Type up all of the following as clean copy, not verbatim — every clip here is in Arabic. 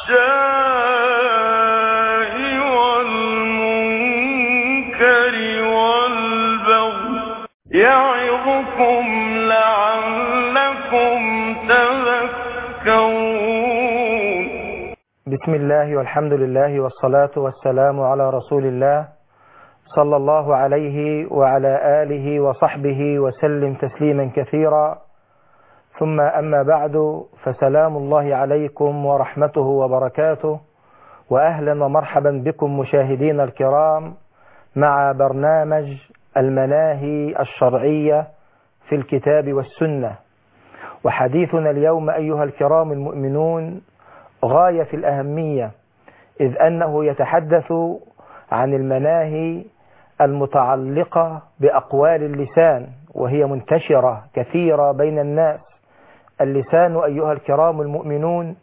والمنكر والبغي يعظكم لعلكم تذكرون. بسم الله والحمد لله والصلاة والسلام على رسول الله صلى الله عليه وعلى آله وصحبه وسلم تسليما كثيرا، ثم أما بعد، فسلام الله عليكم ورحمته وبركاته، وأهلا ومرحبا بكم مشاهدين الكرام مع برنامج المناهي الشرعية في الكتاب والسنة. وحديثنا اليوم أيها الكرام المؤمنون غاية في الأهمية، إذ أنه يتحدث عن المناهي المتعلقة بأقوال اللسان، وهي منتشرة كثيرة بين الناس. اللسان أيها الكرام المؤمنون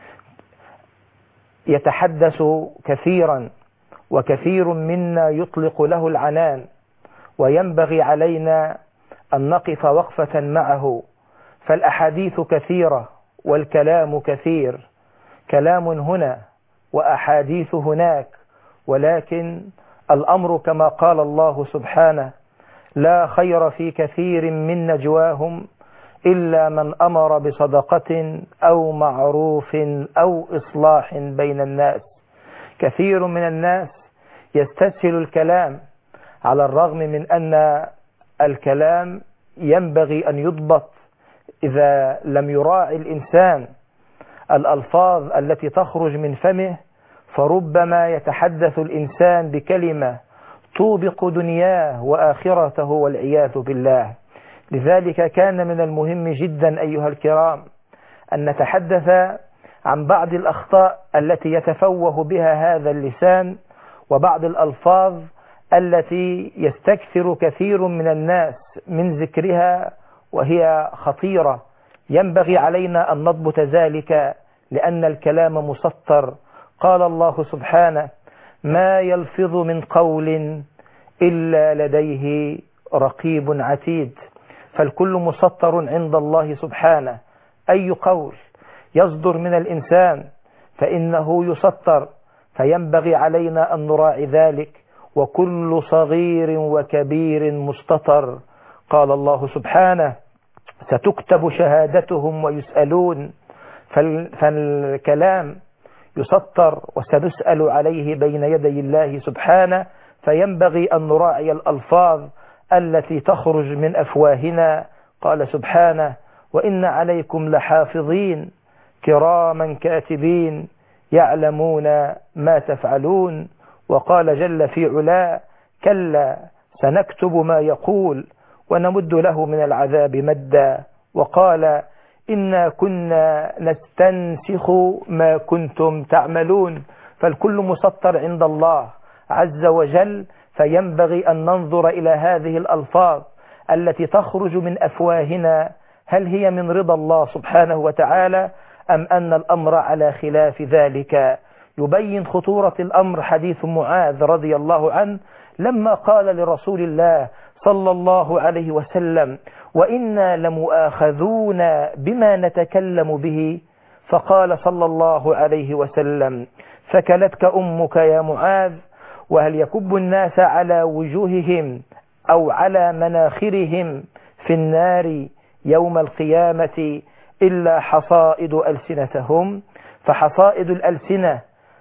يتحدث كثيرا، وكثير منا يطلق له العنان، وينبغي علينا أن نقف وقفة معه، فالأحاديث كثيرة والكلام كثير، كلام هنا وأحاديث هناك، ولكن الأمر كما قال الله سبحانه: لا خير في كثير من نجواهم إلا من أمر بصدقة أو معروف أو إصلاح بين الناس. كثير من الناس يستسهل الكلام، على الرغم من أن الكلام ينبغي أن يضبط إذا لم يراعي الإنسان الألفاظ التي تخرج من فمه، فربما يتحدث الإنسان بكلمة توبق دنياه وآخرته والعياذ بالله. لذلك كان من المهم جدا أيها الكرام أن نتحدث عن بعض الأخطاء التي يتفوه بها هذا اللسان، وبعض الألفاظ التي يستكثر كثير من الناس من ذكرها وهي خطيرة. ينبغي علينا أن نضبط ذلك، لأن الكلام مسطر. قال الله سبحانه: ما يلفظ من قول إلا لديه رقيب عتيد. فالكل مسطر عند الله سبحانه. أي قول يصدر من الإنسان فإنه يسطر، فينبغي علينا أن نراعي ذلك. وكل صغير وكبير مستطر. قال الله سبحانه: ستكتب شهادتهم ويسألون. فالكلام يسطر وسنسأل عليه بين يدي الله سبحانه، فينبغي أن نراعي الألفاظ التي تخرج من أفواهنا. قال سبحانه: وإن عليكم لحافظين كراما كاتبين يعلمون ما تفعلون. وقال جل في علاه: كلا سنكتب ما يقول ونمد له من العذاب مدا. وقال: إنا كنا نستنسخ ما كنتم تعملون. فالكل مسطر عند الله عز وجل، فينبغي أن ننظر إلى هذه الألفاظ التي تخرج من أفواهنا، هل هي من رضا الله سبحانه وتعالى أم أن الأمر على خلاف ذلك؟ يبين خطورة الأمر حديث معاذ رضي الله عنه لما قال لرسول الله صلى الله عليه وسلم: وإنا لمؤاخذون بما نتكلم به. فقال صلى الله عليه وسلم: ثكلتك أمك يا معاذ. وهل يكب الناس على وجوههم أو على مناخرهم في النار يوم القيامة إلا حصائد ألسنتهم؟ فحصائد الألسنة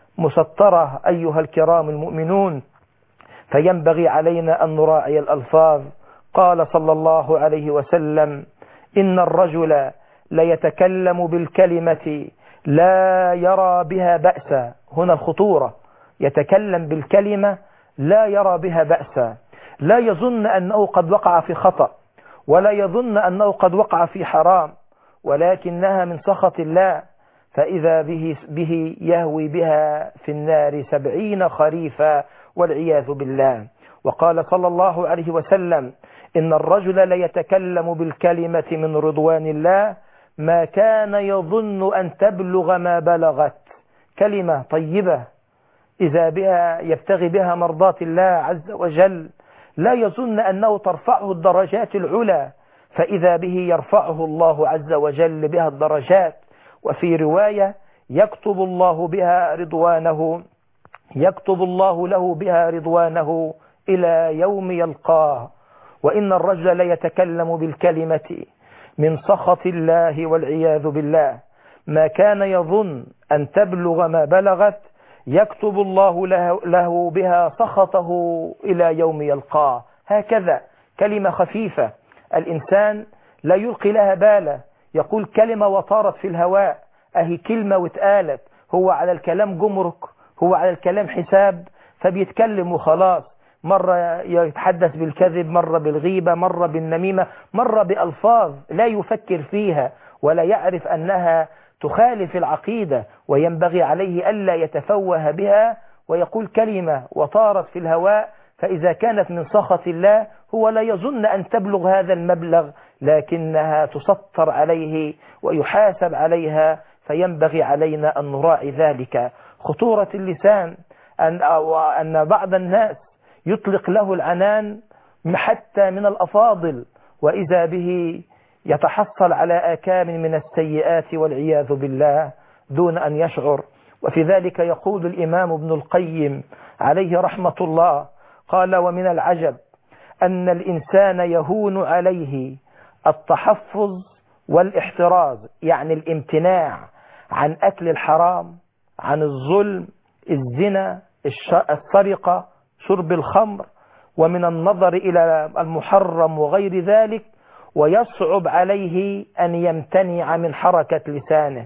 مسطرة أيها الكرام المؤمنون، فينبغي علينا أن نراعي الألفاظ. قال صلى الله عليه وسلم: إن الرجل ليتكلم بالكلمة لا يرى بها بأسا. هنا الخطورة، يتكلم بالكلمة لا يرى بها بأسا، لا يظن أنه قد وقع في خطأ، ولا يظن أنه قد وقع في حرام، ولكنها من سخط الله، فإذا به يهوي بها في النار 70 خريفا والعياذ بالله. وقال صلى الله عليه وسلم: إن الرجل ليتكلم بالكلمة من رضوان الله ما كان يظن أن تبلغ ما بلغت. كلمة طيبة إذا بها يبتغي بها مرضات الله عز وجل، لا يظن أنه ترفعه الدرجات العلى، فإذا به يرفعه الله عز وجل بها الدرجات. وفي رواية: يكتب الله له بها رضوانه إلى يوم يلقاه. وإن الرجل ليتكلم بالكلمة من سخط الله والعياذ بالله، ما كان يظن أن تبلغ ما بلغت، يكتب الله له بها سخطه إلى يوم يلقاه. هكذا كلمة خفيفة الإنسان لا يلقي لها بالا، يقول كلمة وطارت في الهواء، أهي كلمة واتقالت، هو على الكلام جمرك، هو على الكلام حساب، فبيتكلم وخلاص. مرة يتحدث بالكذب، مرة بالغيبة، مرة بالنميمة، مرة بألفاظ لا يفكر فيها ولا يعرف أنها تخالف العقيدة، وينبغي عليه ألا يتفوه بها ويقول كلمة وطارت في الهواء. فإذا كانت من سخط الله هو لا يظن أن تبلغ هذا المبلغ، لكنها تسطر عليه ويحاسب عليها، فينبغي علينا أن نراعي ذلك. خطورة اللسان أن بعض الناس يطلق له العنان حتى من الأفاضل، وإذا به يتحصل على آكام من السيئات والعياذ بالله دون أن يشعر. وفي ذلك يقول الإمام ابن القيم عليه رحمة الله، قال: ومن العجب أن الإنسان يهون عليه التحفظ والاحتراز، يعني الامتناع عن أكل الحرام، عن الظلم، الزنا، السرقة، شرب الخمر، ومن النظر إلى المحرم وغير ذلك، ويصعب عليه أن يمتنع من حركة لسانه.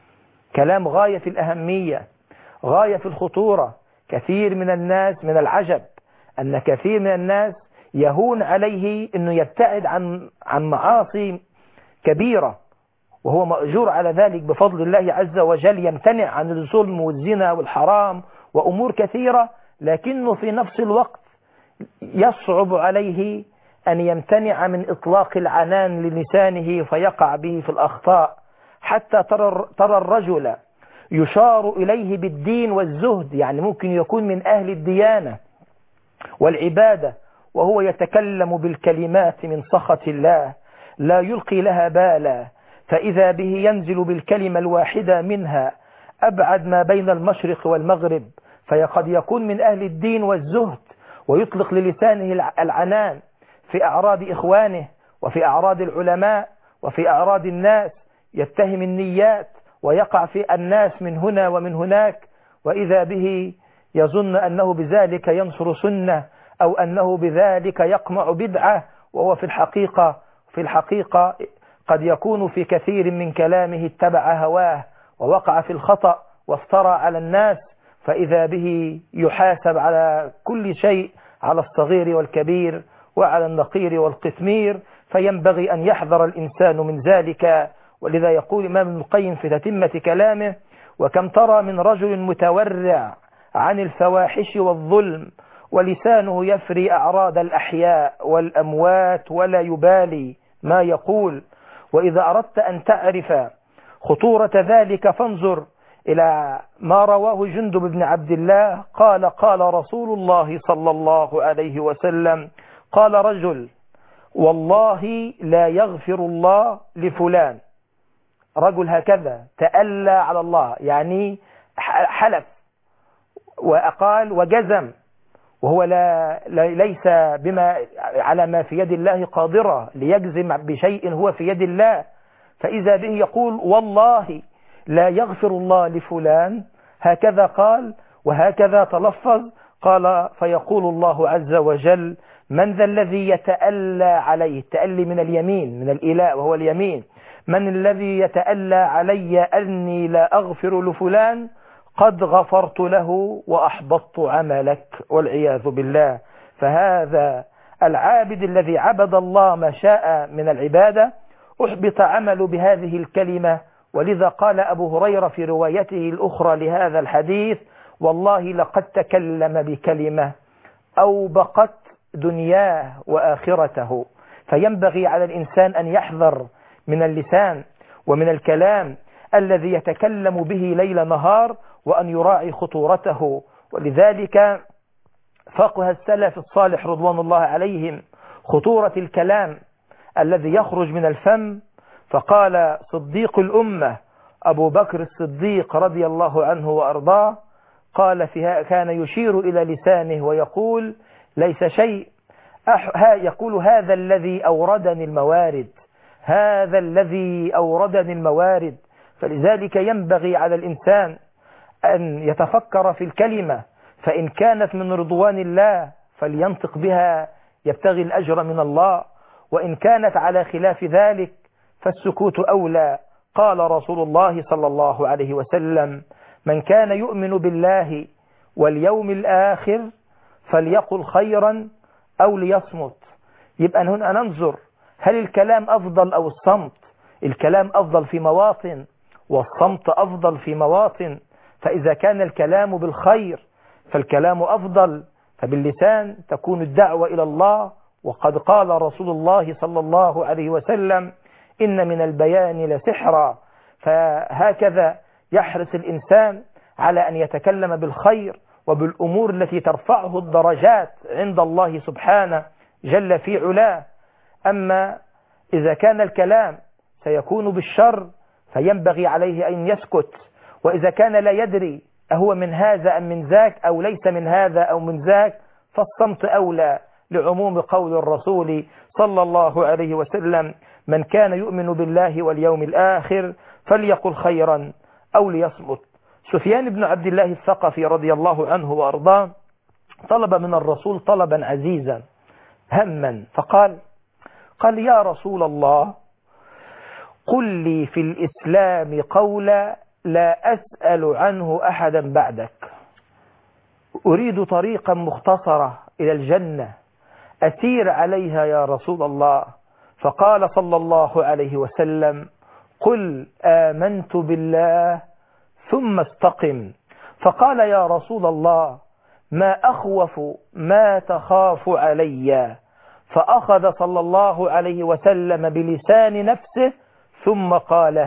كلام غاية في الأهمية، غاية في الخطورة. كثير من الناس، من العجب أن كثير من الناس يهون عليه أنه يبتعد عن معاصي كبيرة، وهو مأجور على ذلك بفضل الله عز وجل، يمتنع عن الظلم والزنا والحرام وأمور كثيرة، لكنه في نفس الوقت يصعب عليه أن يمتنع من إطلاق العنان للسانه فيقع به في الأخطاء. حتى ترى الرجل يشار إليه بالدين والزهد، يعني ممكن يكون من أهل الديانة والعبادة، وهو يتكلم بالكلمات من سخط الله لا يلقي لها بالا، فإذا به ينزل بالكلمة الواحدة منها أبعد ما بين المشرق والمغرب، فقد يكون من أهل الدين والزهد ويطلق للسانه العنان في أعراض إخوانه وفي أعراض العلماء وفي أعراض الناس، يتهم النيات ويقع في الناس من هنا ومن هناك، وإذا به يظن أنه بذلك ينصر سنة أو أنه بذلك يقمع بدعة، وهو في الحقيقة قد يكون في كثير من كلامه اتبع هواه ووقع في الخطأ وافترى على الناس، فإذا به يحاسب على كل شيء، على الصغير والكبير وعلى النقير والقثمير، فينبغي أن يحذر الإنسان من ذلك. ولذا يقول الإمام ابن القيم في تتمة كلامه: وكم ترى من رجل متورع عن الفواحش والظلم ولسانه يفري أعراض الأحياء والأموات ولا يبالي ما يقول. وإذا أردت أن تعرف خطورة ذلك فانظر إلى ما رواه جندب بن عبد الله قال: قال رسول الله صلى الله عليه وسلم: قال رجل: والله لا يغفر الله لفلان. رجل هكذا تألى على الله، يعني حلف وأقال وجزم، وهو ليس بما على ما في يد الله قادرة ليجزم بشيء هو في يد الله، فإذا به يقول: والله لا يغفر الله لفلان، هكذا قال وهكذا تلفظ. قال: فيقول الله عز وجل: من ذا الذي يتألى عليه، التألي من اليمين، من الإلاء وهو اليمين، من الذي يتألى علي أني لا أغفر لفلان؟ قد غفرت له وأحبطت عملك، والعياذ بالله. فهذا العابد الذي عبد الله ما شاء من العبادة أحبط عمله بهذه الكلمة. ولذا قال أبو هريرة في روايته الأخرى لهذا الحديث: والله لقد تكلم بكلمة أوبقت دنياه وآخرته. فينبغي على الإنسان أن يحذر من اللسان ومن الكلام الذي يتكلم به ليل نهار، وأن يراعي خطورته. ولذلك فقه السلف الصالح رضوان الله عليهم خطورة الكلام الذي يخرج من الفم، فقال صديق الأمة أبو بكر الصديق رضي الله عنه وأرضاه قال فيها كان يشير إلى لسانه ويقول ليس شيء يقول هذا الذي أوردني الموارد، هذا الذي أوردني الموارد. فلذلك ينبغي على الإنسان أن يتفكر في الكلمة، فإن كانت من رضوان الله فلينطق بها يبتغي الأجر من الله، وإن كانت على خلاف ذلك فالسكوت أولى. قال رسول الله صلى الله عليه وسلم من كان يؤمن بالله واليوم الآخر فليقل خيرا أو ليصمت. يبقى هنا ننظر هل الكلام أفضل أو الصمت؟ الكلام أفضل في مواطن والصمت أفضل في مواطن، فإذا كان الكلام بالخير فالكلام أفضل، فباللسان تكون الدعوة إلى الله. وقد قال رسول الله صلى الله عليه وسلم إن من البيان لسحرا. فهكذا يحرص الإنسان على أن يتكلم بالخير وبالأمور التي ترفعه الدرجات عند الله سبحانه جل في علاه. أما إذا كان الكلام سيكون بالشر فينبغي عليه أن يسكت، وإذا كان لا يدري أهو من هذا أم من ذاك أو ليس من هذا أو من ذاك فالصمت أولى، لعموم قول الرسول صلى الله عليه وسلم من كان يؤمن بالله واليوم الآخر فليقل خيرا أو ليصمت. سفيان بن عبد الله الثقفي رضي الله عنه وأرضاه طلب من الرسول طلبا عزيزا هما، فقال يا رسول الله قل لي في الإسلام قولا لا أسأل عنه أحدا بعدك، أريد طريقا مختصرة إلى الجنة أسير عليها يا رسول الله. فقال صلى الله عليه وسلم قل آمنت بالله ثم استقم. فقال يا رسول الله ما أخوف ما تخاف علي؟ فأخذ صلى الله عليه وسلم بلسان نفسه ثم قال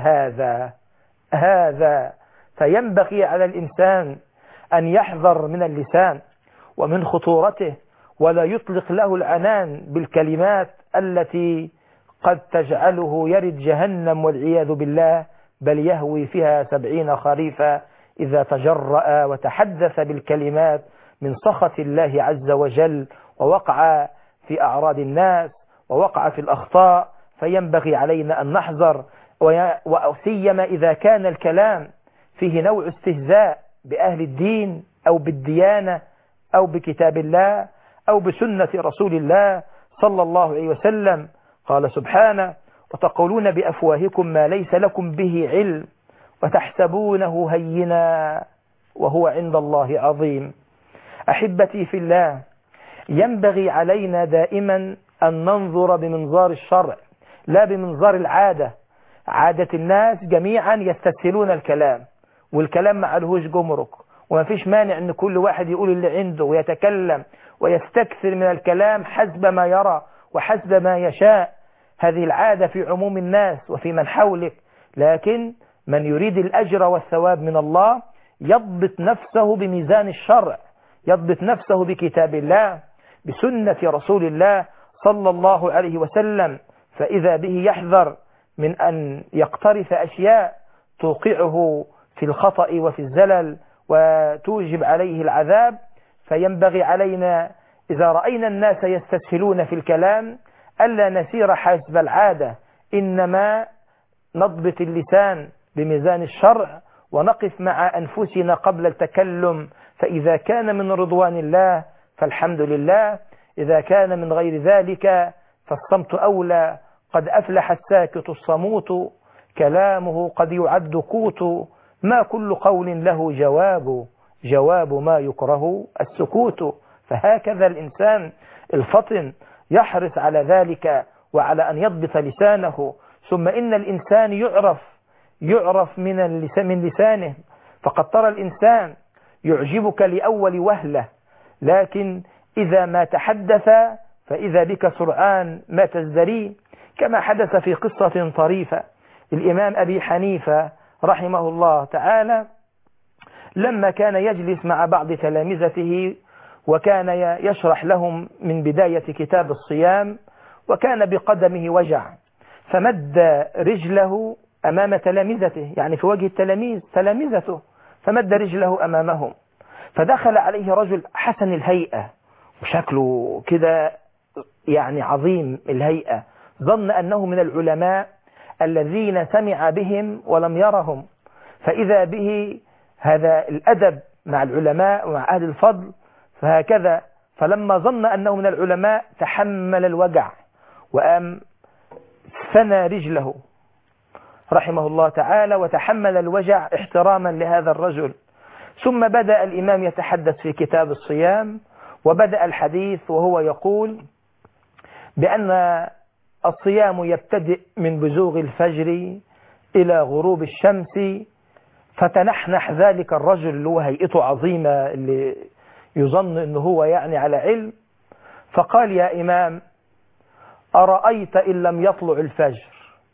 هذا. فينبغي على الإنسان أن يحذر من اللسان ومن خطورته، ولا يطلق له العنان بالكلمات التي قد تجعله يرد جهنم والعياذ بالله، بل يهوي فيها 70 خريفا إذا تجرأ وتحدث بالكلمات من سخط الله عز وجل، ووقع في أعراض الناس ووقع في الأخطاء. فينبغي علينا أن نحذر، وسيما إذا كان الكلام فيه نوع استهزاء بأهل الدين أو بالديانة أو بكتاب الله أو بسنة رسول الله صلى الله عليه وسلم. قال سبحانه وتقولون بأفواهكم ما ليس لكم به علم وتحسبونه هينا وهو عند الله عظيم. أحبتي في الله، ينبغي علينا دائما أن ننظر بمنظار الشرع لا بمنظار العادة. عادة الناس جميعا يستسهلون الكلام، والكلام ما عليهوش جمرك، وما فيش مانع أن كل واحد يقول اللي عنده ويتكلم ويستكثر من الكلام حسب ما يرى وحسب ما يشاء. هذه العادة في عموم الناس وفي من حولك، لكن من يريد الأجر والثواب من الله يضبط نفسه بميزان الشرع، يضبط نفسه بكتاب الله بسنة رسول الله صلى الله عليه وسلم، فإذا به يحذر من أن يقترف أشياء توقعه في الخطأ وفي الزلل وتوجب عليه العذاب. فينبغي علينا إذا رأينا الناس يستسهلون في الكلام ألا نسير حسب العادة، إنما نضبط اللسان بميزان الشرع ونقف مع أنفسنا قبل التكلم، فإذا كان من رضوان الله فالحمد لله، إذا كان من غير ذلك فالصمت أولى. قد أفلح الساكت الصموت كلامه قد يعد قوت، ما كل قول له جواب ما يكره السكوت. فهكذا الإنسان الفطن يحرص على ذلك وعلى أن يضبط لسانه. ثم إن الإنسان يعرف من لسانه، فقد ترى الإنسان يعجبك لأول وهلة، لكن إذا ما تحدث فإذا بك سرعان ما تزدري، كما حدث في قصة طريفة. الإمام أبي حنيفة رحمه الله تعالى لما كان يجلس مع بعض تلامذته وكان يشرح لهم من بداية كتاب الصيام، وكان بقدمه وجع، فمد رجله أمام تلامذته، يعني في وجه التلاميذ تلامذته، فمد رجله أمامهم، فدخل عليه رجل حسن الهيئة وشكله كده يعني عظيم الهيئة، ظن أنه من العلماء الذين سمع بهم ولم يرهم، فإذا به هذا الأدب مع العلماء ومع أهل الفضل، فهكذا فلما ظن أنه من العلماء تحمل الوجع وأم ثنى رجله رحمه الله تعالى، وتحمل الوجع احتراما لهذا الرجل. ثم بدأ الإمام يتحدث في كتاب الصيام، وبدأ الحديث وهو يقول بأن الصيام يبتدئ من بزوغ الفجر إلى غروب الشمس. فتنحنح ذلك الرجل اللي هو هيئته عظيمة، اللي يظن أنه هو يعني على علم، فقال: يا إمام، أرأيت إن لم يطلع الفجر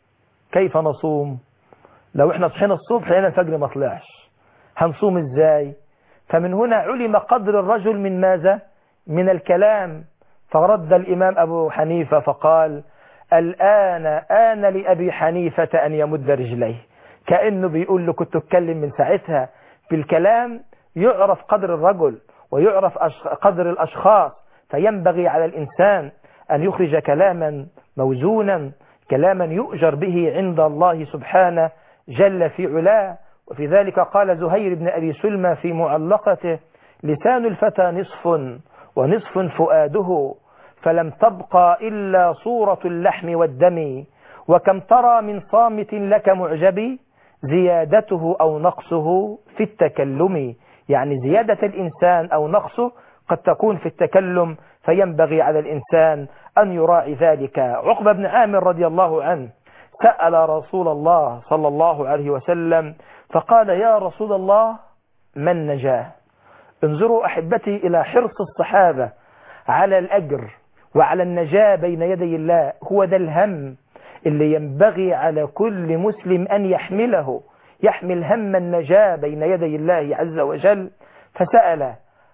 كيف نصوم؟ لو احنا صحينا الصبح لقينا الفجر ما طلعش هنصوم ازاي؟ فمن هنا علم قدر الرجل من ماذا؟ من الكلام. فرد الإمام أبو حنيفة فقال: الآن آن لأبي حنيفة أن يمد رجليه، كأنه بيقول له كنت اتكلم من ساعتها. في الكلام يعرف قدر الرجل ويعرف قدر الأشخاص، فينبغي على الإنسان أن يخرج كلاما موزونا، كلاما يؤجر به عند الله سبحانه جل في علاه. وفي ذلك قال زهير بن أبي سلمى في معلقته: لسان الفتى نصف ونصف فؤاده، فلم تبقى إلا صورة اللحم والدم، وكم ترى من صامت لك معجب، زيادته أو نقصه في التكلم. يعني زيادة الإنسان أو نقصه قد تكون في التكلم، فينبغي على الإنسان أن يراعي ذلك. عقبة بن عامر رضي الله عنه سأل رسول الله صلى الله عليه وسلم فقال: يا رسول الله، ما النجاة؟ انظروا أحبتي إلى حرص الصحابة على الأجر وعلى النجاة بين يدي الله. هو ده الهم اللي ينبغي على كل مسلم أن يحمله، يحمل هم النجاة بين يدي الله عز وجل. فسأل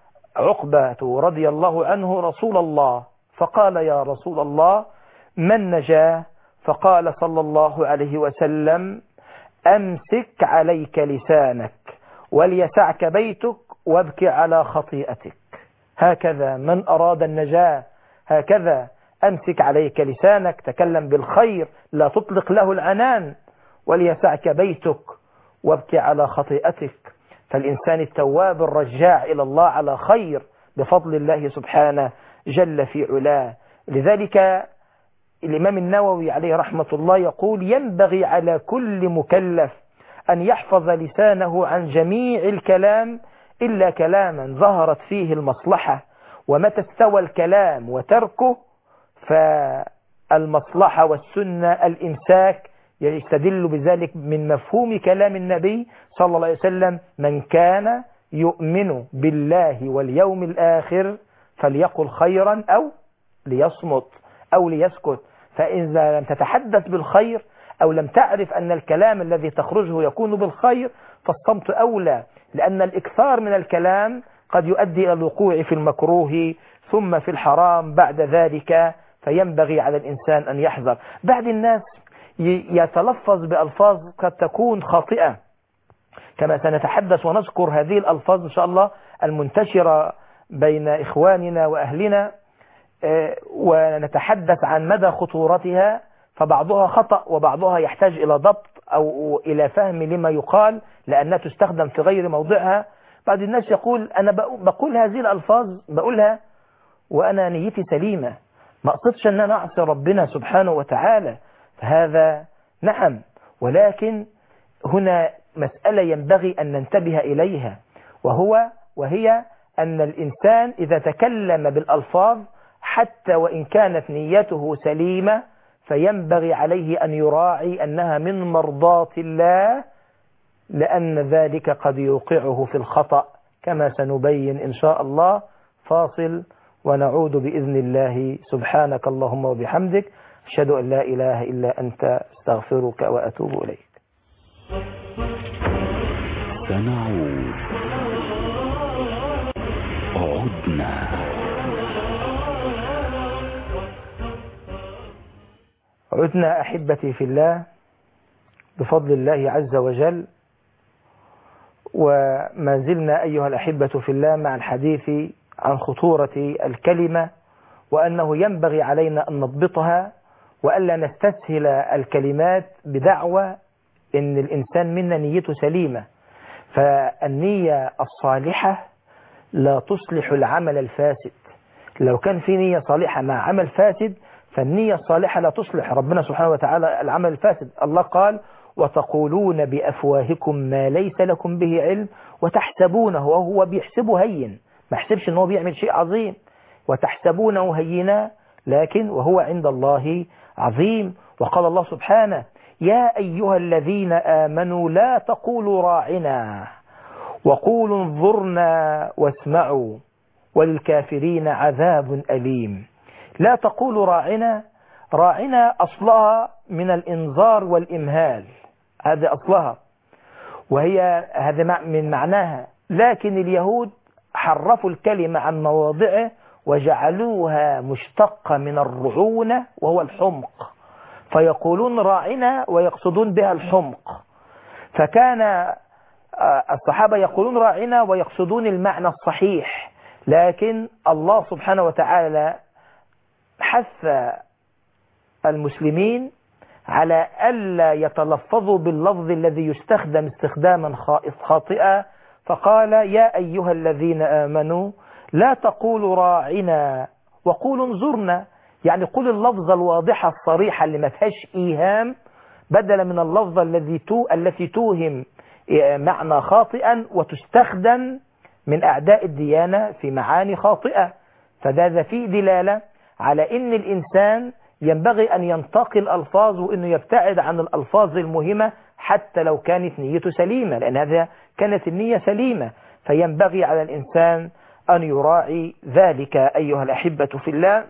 عقبة رضي الله عنه رسول الله فقال: يا رسول الله، ما النجاة؟ فقال صلى الله عليه وسلم: أمسك عليك لسانك وليسعك بيتك وابك على خطيئتك. هكذا من أراد النجاة، هكذا أمسك عليك لسانك، تكلم بالخير لا تطلق له العنان، وليسعك بيتك وابك على خطيئتك. فالإنسان التواب الرجاع إلى الله على خير بفضل الله سبحانه جل في علاه. لذلك الإمام النووي عليه رحمة الله يقول: ينبغي على كل مكلف أن يحفظ لسانه عن جميع الكلام إلا كلاما ظهرت فيه المصلحة، ومتى استوى الكلام وتركه فالمصلحة والسنة الإمساك. يستدل بذلك من مفهوم كلام النبي صلى الله عليه وسلم: من كان يؤمن بالله واليوم الآخر فليقل خيرا أو ليصمت أو ليسكت. فإذا لم تتحدث بالخير أو لم تعرف أن الكلام الذي تخرجه يكون بالخير فالصمت أولى، لأن الإكثار من الكلام قد يؤدي إلى الوقوع في المكروه ثم في الحرام بعد ذلك. فينبغي على الإنسان أن يحذر. بعض الناس يتلفظ بألفاظ قد تكون خاطئة، كما سنتحدث ونذكر هذه الألفاظ إن شاء الله المنتشرة بين إخواننا وأهلنا، ونتحدث عن مدى خطورتها. فبعضها خطأ وبعضها يحتاج إلى ضبط أو إلى فهم لما يقال، لأنها تستخدم في غير موضعها. بعض الناس يقول: أنا بقول هذه الألفاظ بقولها وأنا نيتي سليمة، ما أقصدش أن أنا أعصي ربنا سبحانه وتعالى. فهذا نعم، ولكن هنا مسألة ينبغي أن ننتبه إليها، وهي أن الإنسان إذا تكلم بالألفاظ حتى وإن كانت نيته سليمة فينبغي عليه أن يراعي أنها من مرضات الله، لأن ذلك قد يوقعه في الخطأ كما سنبين إن شاء الله. فاصل ونعود بإذن الله. سبحانك اللهم وبحمدك، أشهد أن لا إله إلا أنت، استغفرك وأتوب إليك. سنعود. عدنا أحبتي في الله، بفضل الله عز وجل. وما زلنا أيها الأحبة في الله مع الحديث عن خطورة الكلمة، وأنه ينبغي علينا أن نضبطها وألا نستسهل الكلمات بدعوى إن الإنسان منا نيته سليمة. فالنية الصالحة لا تصلح العمل الفاسد. لو كان في نية صالحة مع عمل فاسد فالنية الصالحة لا تصلح ربنا سبحانه وتعالى العمل الفاسد. الله قال: وتقولون بأفواهكم ما ليس لكم به علم وتحسبونه، وهو بيحسبه هين، ما يحسبش ان هو بيعمل شيء عظيم، وتحسبونه هينا لكن وهو عند الله عظيم. وقال الله سبحانه: يا أيها الذين آمنوا لا تقولوا راعنا وقولوا انظرنا واسمعوا وللكافرين عذاب أليم. لا تقولوا راعنا، راعنا أصلها من الإنذار والإمهال، هذا أصلها، وهي هذا من معناها، لكن اليهود حرفوا الكلمة عن مواضعه وجعلوها مشتقة من الرعونة وهو الحمق، فيقولون راعنا ويقصدون بها الحمق. فكان الصحابة يقولون راعنا ويقصدون المعنى الصحيح، لكن الله سبحانه وتعالى حث المسلمين على ألا يتلفظوا باللفظ الذي يستخدم استخداما خاطئا، فقال: يا أيها الذين آمنوا لا تقولوا راعنا وقولوا انظرنا، يعني قل اللفظة الواضحة الصريحة اللي ما فيهاش إيهام، بدلا من اللفظة التي توهم معنى خاطئا وتستخدم من أعداء الديانة في معاني خاطئة. فده فيه دلالة على أن الإنسان ينبغي أن ينتقي الألفاظ وأنه يبتعد عن الألفاظ المهمة حتى لو كانت نيته سليمة، لأن هذا كانت النية سليمة، فينبغي على الإنسان أن يراعي ذلك أيها الأحبة في الله.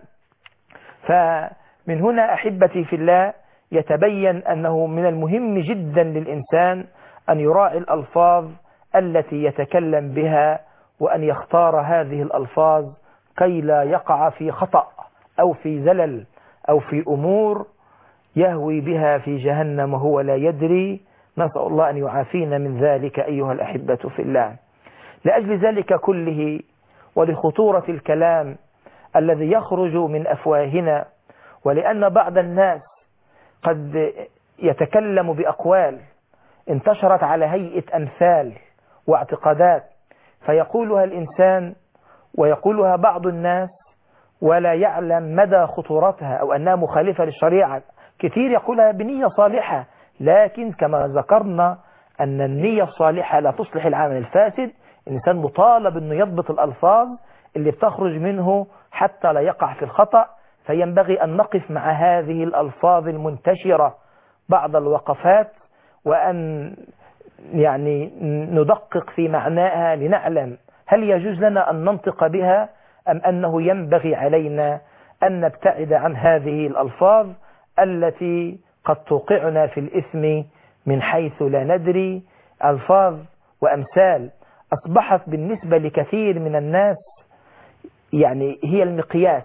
فمن هنا أحبتي في الله يتبين أنه من المهم جدا للإنسان أن يراعي الألفاظ التي يتكلم بها، وأن يختار هذه الألفاظ كي لا يقع في خطأ أو في زلل أو في أمور يهوي بها في جهنم وهو لا يدري. نسأل الله أن يعافينا من ذلك أيها الأحبة في الله. لأجل ذلك كله ولخطورة الكلام الذي يخرج من أفواهنا، ولأن بعض الناس قد يتكلم بأقوال انتشرت على هيئة أمثال واعتقادات، فيقولها الإنسان ويقولها بعض الناس ولا يعلم مدى خطورتها أو أنها مخالفة للشريعة. كثير يقولها بنية صالحة، لكن كما ذكرنا أن النية الصالحة لا تصلح العمل الفاسد. الإنسان مطالب أنه يضبط الألفاظ اللي بتخرج منه حتى لا يقع في الخطأ، فينبغي أن نقف مع هذه الألفاظ المنتشرة بعض الوقفات، وأن يعني ندقق في معناها لنعلم هل يجوز لنا أن ننطق بها أم أنه ينبغي علينا أن نبتعد عن هذه الألفاظ التي قد توقعنا في الإثم من حيث لا ندري. ألفاظ وأمثال أصبحت بالنسبة لكثير من الناس يعني هي المقياس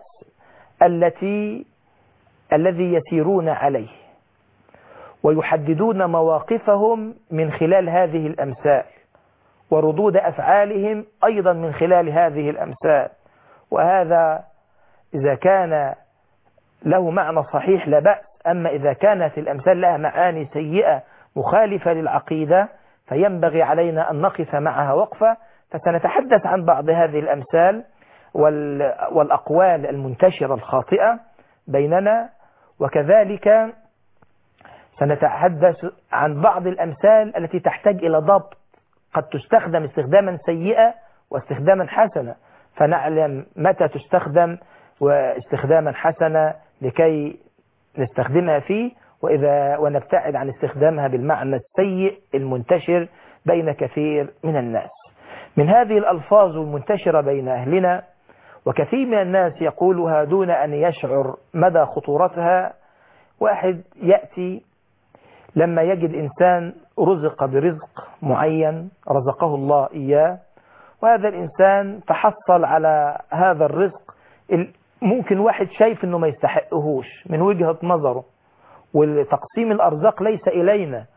الذي يسيرون عليه، ويحددون مواقفهم من خلال هذه الأمثال، وردود أفعالهم أيضا من خلال هذه الأمثال. وهذا إذا كان له معنى صحيح لا بأس، أما إذا كانت الأمثال لها معاني سيئة مخالفة للعقيدة فينبغي علينا أن نقف معها وقفة. فسنتحدث عن بعض هذه الأمثال والأقوال المنتشرة الخاطئة بيننا، وكذلك سنتحدث عن بعض الأمثال التي تحتاج إلى ضبط، قد تستخدم استخداما سيئا واستخداما حسنا، فنعلم متى تستخدم واستخداما حسنا لكي نستخدمها فيه، ونبتعد عن استخدامها بالمعنى السيء المنتشر بين كثير من الناس. من هذه الألفاظ المنتشرة بين أهلنا وكثير من الناس يقولها دون أن يشعر مدى خطورتها. واحد يأتي لما يجد إنسان رزق برزق معين رزقه الله إياه، وهذا الإنسان تحصل على هذا الرزق، ممكن واحد شايف أنه ما يستحقهوش من وجهة نظره، والتقسيم الأرزاق ليس إلينا،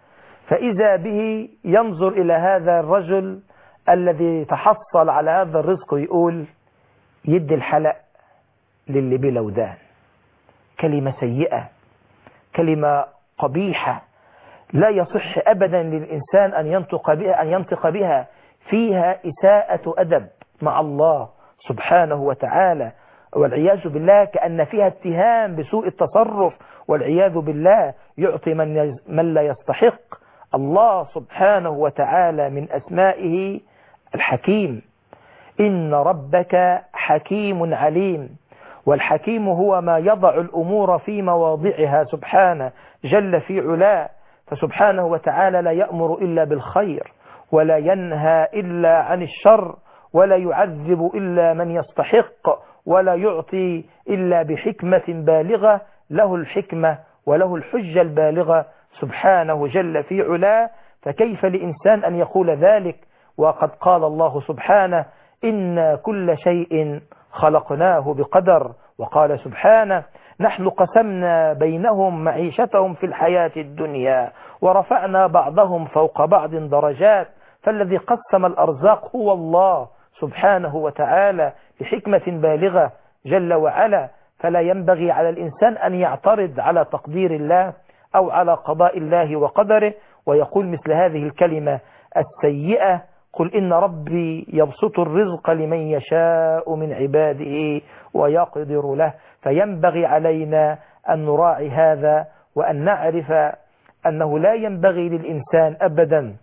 فإذا به ينظر إلى هذا الرجل الذي تحصل على هذا الرزق ويقول يدي الحلق للي بلا ودان. كلمة سيئة، كلمة قبيحة، لا يصح أبدا للإنسان أن ينطق بها، فيها إساءة أدب مع الله سبحانه وتعالى، والعياذ بالله، كأن فيها اتهام بسوء التصرف، والعياذ بالله، يعطي من لا يستحق. الله سبحانه وتعالى من أسمائه الحكيم، إن ربك حكيم عليم، والحكيم هو ما يضع الأمور في مواضعها سبحانه جل في علاه. فسبحانه وتعالى لا يأمر إلا بالخير، ولا ينهى إلا عن الشر، ولا يعذب إلا من يستحق، ولا يعطي إلا بحكمة بالغة. له الحكمة وله الحجة البالغة سبحانه جل في علاه. فكيف لإنسان أن يقول ذلك وقد قال الله سبحانه إن كل شيء خلقناه بقدر. وقال سبحانه نحن قسمنا بينهم معيشتهم في الحياة الدنيا ورفعنا بعضهم فوق بعض درجات. فالذي قسم الأرزاق هو الله سبحانه وتعالى لحكمة بالغة جل وعلا. فلا ينبغي على الإنسان أن يعترض على تقدير الله أو على قضاء الله وقدره ويقول مثل هذه الكلمة السيئة: قل إن ربي يبسط الرزق لمن يشاء من عباده ويقدر له. فينبغي علينا أن نراعي هذا، وأن نعرف أنه لا ينبغي للإنسان أبدا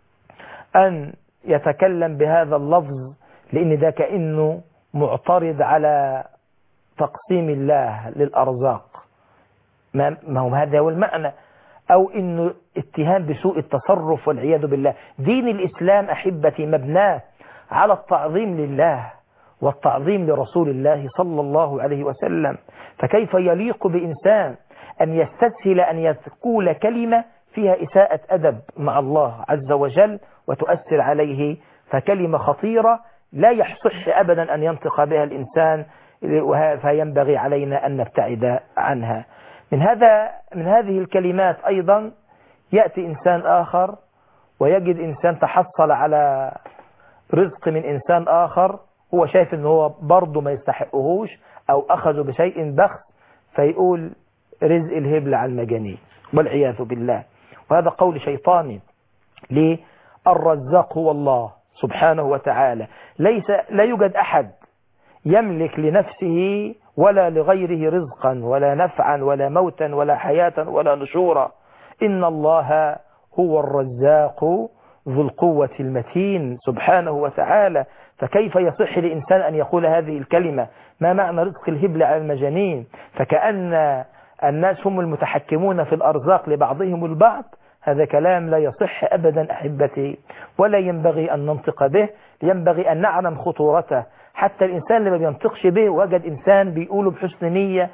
أن يتكلم بهذا اللفظ، لأن ده كأنه معترض على تقسيم الله للأرزاق. ما هو هذا هو المعنى، أو إنه اتهام بسوء التصرف والعياذ بالله. دين الإسلام أحبتي مبناه على التعظيم لله والتعظيم لرسول الله صلى الله عليه وسلم. فكيف يليق بإنسان أن يستسهل أن يقول كلمة فيها إساءة أدب مع الله عز وجل وتؤثر عليه؟ فكلمة خطيرة لا يصح أبدا أن ينطق بها الإنسان، فينبغي علينا أن نبتعد عنها. من هذه الكلمات أيضا يأتي إنسان آخر ويجد إنسان تحصل على رزق من إنسان آخر، هو شايف أنه هو برضه ما يستحقهوش أو أخذه بشيء بخس، فيقول رزق الهبل على المجانين والعياذ بالله. وهذا قول شيطاني. ليه؟ الرزاق هو الله سبحانه وتعالى. لا يوجد أحد يملك لنفسه ولا لغيره رزقا ولا نفعا ولا موتا ولا حياة ولا نشورا. إن الله هو الرزاق ذو القوة المتين سبحانه وتعالى. فكيف يصح لإنسان أن يقول هذه الكلمة؟ ما معنى رزق الهبل على المجانين؟ فكأن الناس هم المتحكمون في الأرزاق لبعضهم البعض. هذا كلام لا يصح أبدا أحبتي، ولا ينبغي أن ننطق به. ينبغي أن نعلم خطورته. حتى الإنسان اللي ما بينطقش به وجد إنسان بيقوله بحسن نية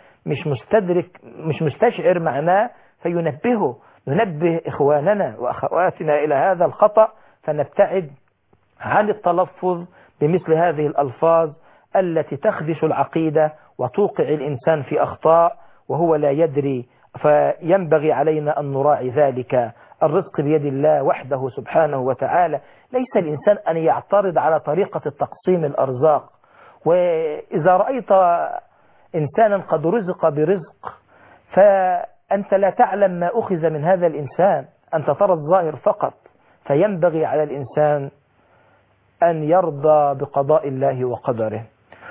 مش مستشعر معناه، فينبهه. ننبه إخواننا وأخواتنا إلى هذا الخطأ، فنبتعد عن التلفظ بمثل هذه الألفاظ التي تخدش العقيدة وتوقع الإنسان في أخطاء وهو لا يدري. فينبغي علينا أن نراعي ذلك. الرزق بيد الله وحده سبحانه وتعالى. ليس الإنسان أن يعترض على طريقة التقسيم الأرزاق. وإذا رأيت إنسانا قد رزق برزق فأنت لا تعلم ما أخذ من هذا الإنسان، أنت ترى الظاهر فقط. فينبغي على الإنسان أن يرضى بقضاء الله وقدره،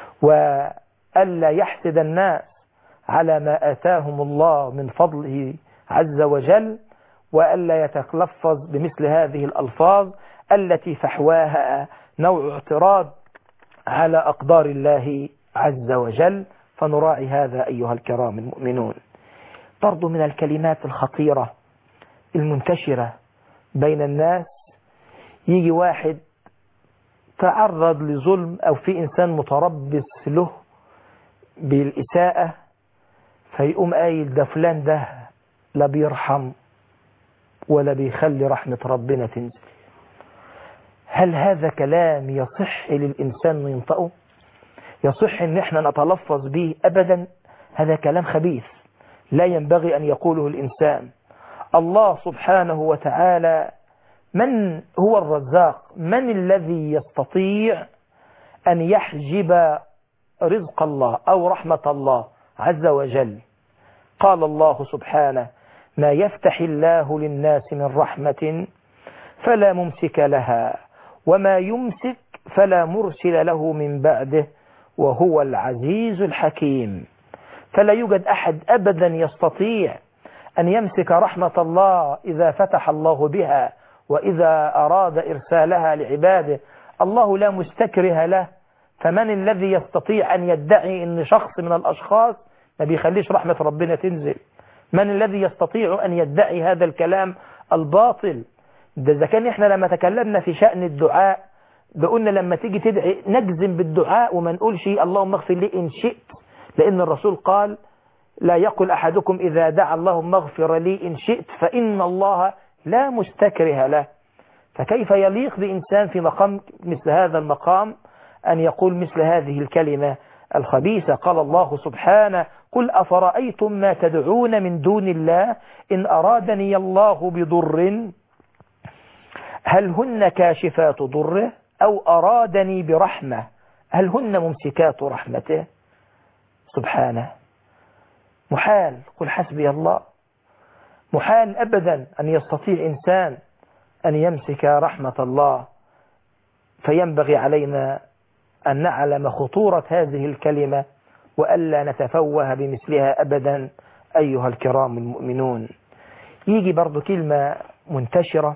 وألا يحسد الناس على ما آتاهم الله من فضله عز وجل، وألا يتلفظ بمثل هذه الألفاظ التي فحواها نوع اعتراض على أقدار الله عز وجل. فنراعي هذا أيها الكرام المؤمنون. برضو من الكلمات الخطيرة المنتشرة بين الناس، يجي واحد تعرض لظلم أو في إنسان متربص له بالإساءة، فيقوم قايل ده فلان ده لا بيرحم ولا بيخلي رحمة ربنا تنزل. هل هذا كلام يصح للإنسان ينطقه؟ يصح ان احنا نتلفظ به؟ أبدا. هذا كلام خبيث لا ينبغي أن يقوله الإنسان. الله سبحانه وتعالى من هو الرزاق؟ من الذي يستطيع أن يحجب رزق الله أو رحمة الله عز وجل؟ قال الله سبحانه: ما يفتح الله للناس من رحمة فلا ممسك لها وما يمسك فلا مرسل له من بعده وهو العزيز الحكيم. فلا يوجد أحد أبدا يستطيع أن يمسك رحمة الله إذا فتح الله بها وإذا أراد إرسالها لعباده. الله لا مستكره له. فمن الذي يستطيع أن يدعي أن شخص من الأشخاص ما بيخليش رحمة ربنا تنزل؟ من الذي يستطيع أن يدعي هذا الكلام الباطل؟ ده إذا كان إحنا لما تكلمنا في شأن الدعاء بقولنا لما تيجي تدعي نجزم بالدعاء وما نقولش اللهم اغفر لي إن شئت، لأن الرسول قال: لا يقل أحدكم إذا دعا اللهم اغفر لي إن شئت فإن الله لا مستكره له. فكيف يليق بإنسان في مقام مثل هذا المقام أن يقول مثل هذه الكلمة الخبيثة؟ قال الله سبحانه: قل أفرأيتم ما تدعون من دون الله إن أرادني الله بضر هل هن كاشفات ضره أو أرادني برحمة هل هن ممسكات رحمته؟ سبحانه. محال. قل حسبي الله. محال أبدا أن يستطيع إنسان أن يمسك رحمة الله. فينبغي علينا أن نعلم خطورة هذه الكلمة وألا نتفوه بمثلها أبدا أيها الكرام المؤمنون. يجي برضو كلمة منتشرة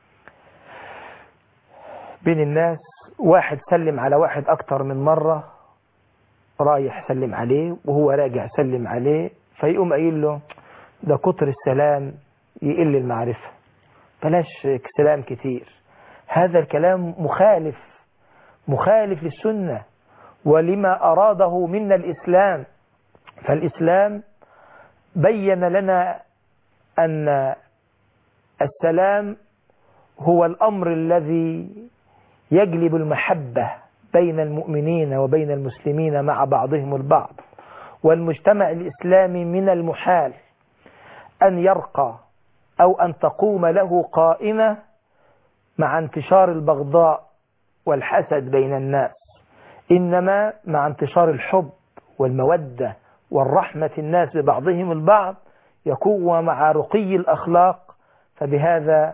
بين الناس، واحد سلم على واحد أكتر من مرة، رايح سلم عليه وهو راجع سلم عليه، فيقوم قايل له: ده كتر السلام يقل المعرفة، بلاش سلام كتير. هذا الكلام مخالف للسنة ولما أراده منا الإسلام. فالإسلام بين لنا أن السلام هو الأمر الذي يجلب المحبة بين المؤمنين وبين المسلمين مع بعضهم البعض. والمجتمع الإسلامي من المحال أن يرقى أو أن تقوم له قائمة مع انتشار البغضاء والحسد بين الناس، إنما مع انتشار الحب والمودة والرحمة الناس ببعضهم البعض يكون مع رقي الأخلاق. فبهذا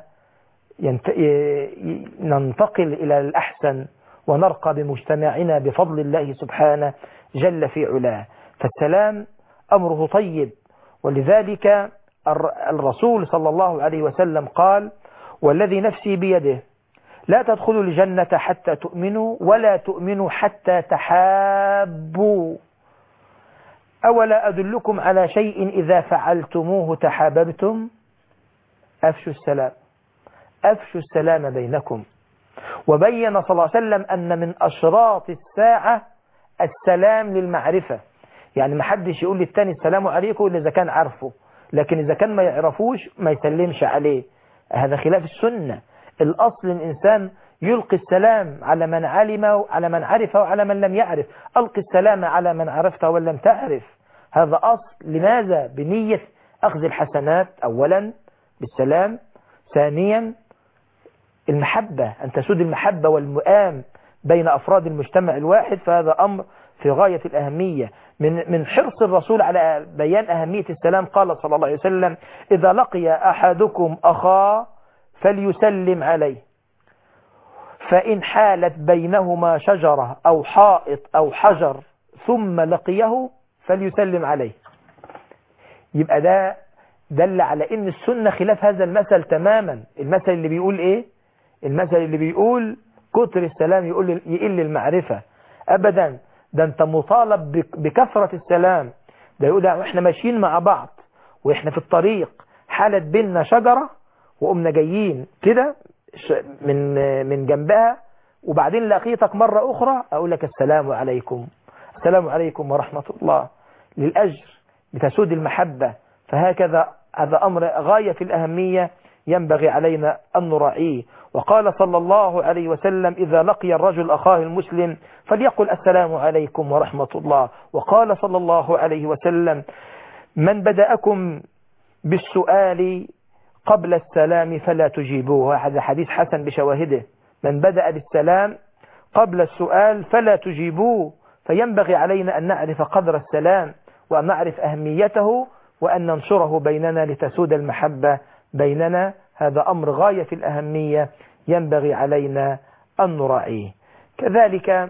ننتقل إلى الأحسن ونرقى بمجتمعنا بفضل الله سبحانه جل في علاه. فالسلام أمره طيب، ولذلك الرسول صلى الله عليه وسلم قال: والذي نفسي بيده لا تدخلوا الجنة حتى تؤمنوا ولا تؤمنوا حتى تحابوا، أولا أدلكم على شيء إذا فعلتموه تحاببتم؟ أفشوا السلام بينكم. وبين صلى الله عليه وسلم أن من أشراط الساعة السلام للمعرفة، يعني ما حدش يقول للتاني السلام عليكم إلا إذا كان عارفه، لكن إذا كان ما يعرفوش ما يسلمش عليه. هذا خلاف السنة. الأصل الإنسان يلقي السلام على من علم وعلى من عرف وعلى من لم يعرف. ألقي السلام على من عرفت ولم تعرف، هذا أصل. لماذا؟ بنية أخذ الحسنات أولا بالسلام، ثانيا المحبة، أن تسود المحبة والمؤام بين أفراد المجتمع الواحد. فهذا أمر في غاية الأهمية. من حرص الرسول على بيان أهمية السلام قال صلى الله عليه وسلم: إذا لقي أحدكم أخاه فليسلم عليه، فإن حالت بينهما شجرة أو حائط أو حجر ثم لقيه فليسلم عليه. يبقى ده دل على إن السنة خلاف هذا المثل تماما. المثل اللي بيقول إيه؟ المثل اللي بيقول كتر السلام يقل المعرفة. أبدا، ده أنت مطالب بكثرة السلام. ده يقول إحنا ماشيين مع بعض وإحنا في الطريق حالت بيننا شجرة وقمنا جايين كده من جنبها، وبعدين لقيتك مرة أخرى أقول لك السلام عليكم، السلام عليكم ورحمة الله، للأجر، بتسود المحبة. فهكذا هذا أمر غاية في الأهمية ينبغي علينا أن نراعيه. وقال صلى الله عليه وسلم: إذا لقي الرجل أخاه المسلم فليقل السلام عليكم ورحمة الله. وقال صلى الله عليه وسلم: من بدأكم بالسؤال قبل السلام فلا تجيبوه. هذا حديث حسن بشواهده. من بدأ بالسلام قبل السؤال فلا تجيبوه. فينبغي علينا أن نعرف قدر السلام وأن نعرف أهميته وأن ننشره بيننا لتسود المحبة بيننا. هذا أمر غاية في الأهمية ينبغي علينا أن نراعيه. كذلك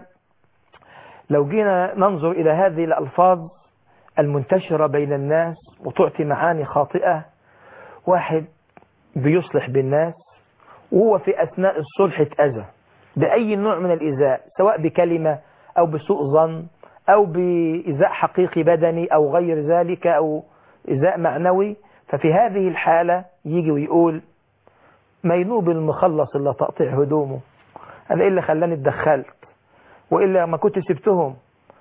لو جينا ننظر إلى هذه الألفاظ المنتشرة بين الناس وتعطي معاني خاطئة، واحد بيصلح بالناس وهو في أثناء الصلح اتأذى بأي نوع من الإيذاء، سواء بكلمة أو بسوء ظن أو بإيذاء حقيقي بدني أو غير ذلك أو إيذاء معنوي. ففي هذه الحالة يجي ويقول ما ينوب المخلص إلا تقطيع هدومه، أنا إيه اللي خلاني اتدخلت وإلا ما كنت سبتهم.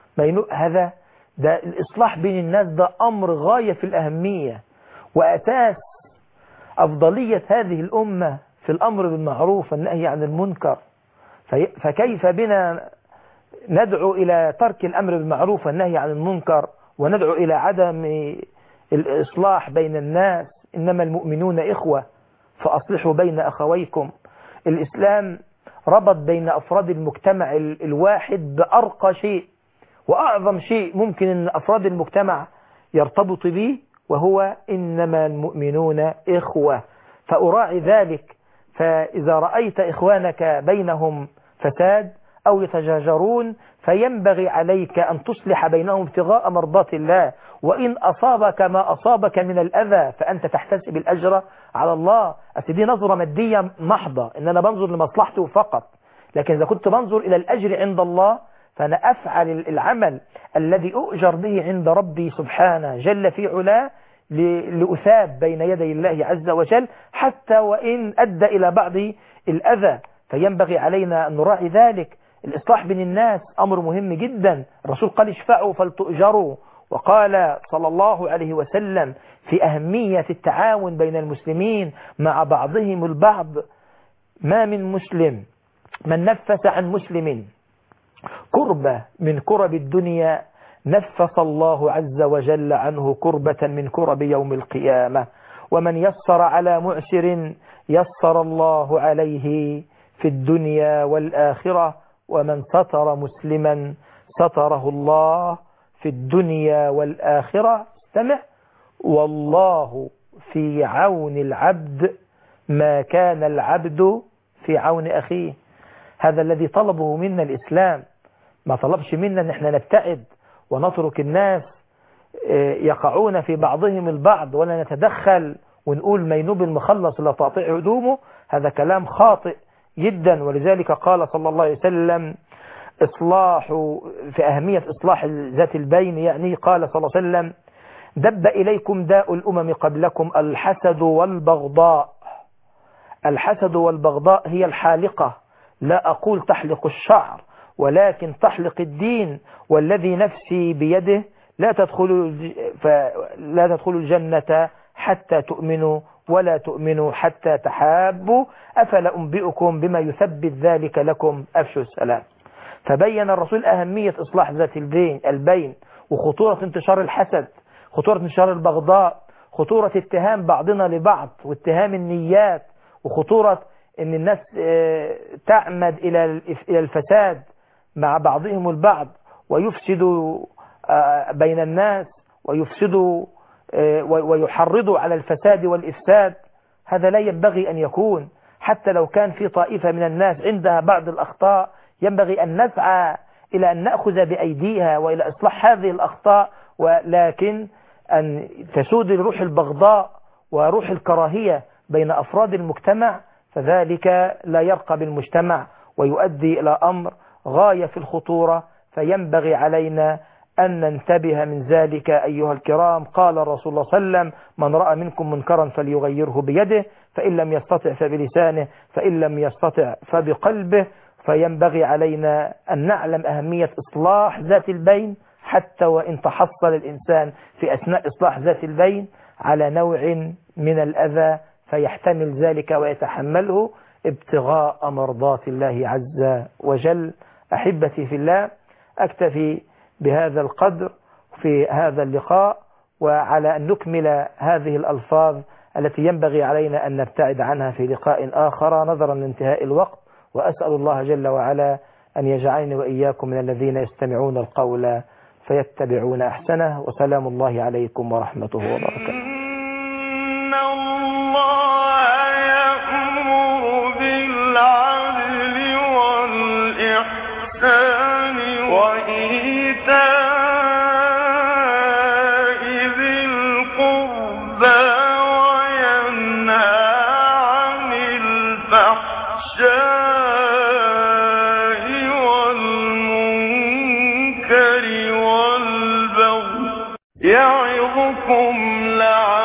هذا ده الإصلاح بين الناس، ده أمر غاية في الأهمية وأساس أفضلية هذه الأمة في الأمر بالمعروف والنهي عن المنكر. فكيف بنا ندعو إلى ترك الأمر بالمعروف والنهي عن المنكر وندعو إلى عدم الإصلاح بين الناس؟ إنما المؤمنون إخوة فأصلحوا بين أخويكم. الإسلام ربط بين أفراد المجتمع الواحد بأرقى شيء وأعظم شيء ممكن أن أفراد المجتمع يرتبط به، وهو إنما المؤمنون إخوة. فأراعي ذلك. فإذا رأيت إخوانك بينهم فساد أو يتجاجرون فينبغي عليك أن تصلح بينهم ابتغاء مرضات الله، وإن أصابك ما أصابك من الأذى فأنت تحتسب الأجر على الله. دي نظرة مادية محضة إن أنا بنظر لمصلحته فقط، لكن إذا كنت بنظر إلى الأجر عند الله فأنا أفعل العمل الذي أؤجر به عند ربي سبحانه جل في علاه لأثاب بين يدي الله عز وجل، حتى وإن أدى إلى بعض الأذى. فينبغي علينا أن نراعي ذلك. الإصلاح بين الناس أمر مهم جدا. الرسول قال اشفعوا فلتؤجروا، وقال صلى الله عليه وسلم في أهمية التعاون بين المسلمين مع بعضهم البعض: ما من مسلم من نفس عن مسلم كربة من كرب الدنيا نفس الله عز وجل عنه كربة من كرب يوم القيامة، ومن يسر على معسر يسر الله عليه في الدنيا والآخرة، ومن ستر مسلما ستره الله في الدنيا والآخرة. استمع: والله في عون العبد ما كان العبد في عون أخيه. هذا الذي طلبه منا الإسلام. ما طلبش منا ان احنا نبتعد ونترك الناس يقعون في بعضهم البعض ولا نتدخل ونقول ما ينوب المخلص لا تقطيع هدومه. هذا كلام خاطئ جدا. ولذلك قال صلى الله عليه وسلم إصلاح في أهمية إصلاح ذات البين، يعني قال صلى الله عليه وسلم: دب إليكم داء الأمم قبلكم الحسد والبغضاء. الحسد والبغضاء هي الحالقة، لا أقول تحلق الشعر ولكن تحلق الدين، والذي نفسي بيده لا تدخلوا الجنة حتى تؤمنوا ولا تؤمنوا حتى تحابوا، أفلا أنبئكم بما يثبت ذلك لكم؟ أفشوا السلام. فبين الرسول أهمية إصلاح ذات البين وخطورة انتشار الحسد، خطورة انتشار البغضاء، خطورة اتهام بعضنا لبعض واتهام النيات، وخطورة ان الناس تعمد الى الفساد مع بعضهم البعض ويفسدوا بين الناس ويفسدوا ويحرضوا على الفساد والإفساد. هذا لا ينبغي أن يكون. حتى لو كان في طائفة من الناس عندها بعض الأخطاء ينبغي أن نسعى إلى أن نأخذ بأيديها وإلى إصلاح هذه الأخطاء، ولكن أن تسود روح البغضاء وروح الكراهية بين أفراد المجتمع فذلك لا يرقى بالمجتمع ويؤدي إلى أمر غاية في الخطورة. فينبغي علينا أن ننتبه من ذلك أيها الكرام. قال الرسول صلى الله عليه وسلم: من رأى منكم منكرا فليغيره بيده، فإن لم يستطع فبلسانه، فإن لم يستطع فبقلبه. فينبغي علينا أن نعلم أهمية إصلاح ذات البين، حتى وإن تحصل الإنسان في أثناء إصلاح ذات البين على نوع من الأذى فيحتمل ذلك ويتحمله ابتغاء مرضات الله عز وجل. أحبتي في الله، أكتفي بهذا القدر في هذا اللقاء، وعلى أن نكمل هذه الألفاظ التي ينبغي علينا أن نبتعد عنها في لقاء آخر نظرا لانتهاء الوقت. وأسأل الله جل وعلا أن يجعلني وإياكم من الذين يستمعون القول فيتبعون أحسنه. وسلام الله عليكم ورحمته وبركاته. إن الله يأمر بالعدل والإحسان وإيتاء ذي القربى وينهى عن الفحشاء والمنكر والبغي يعظكم لعلكم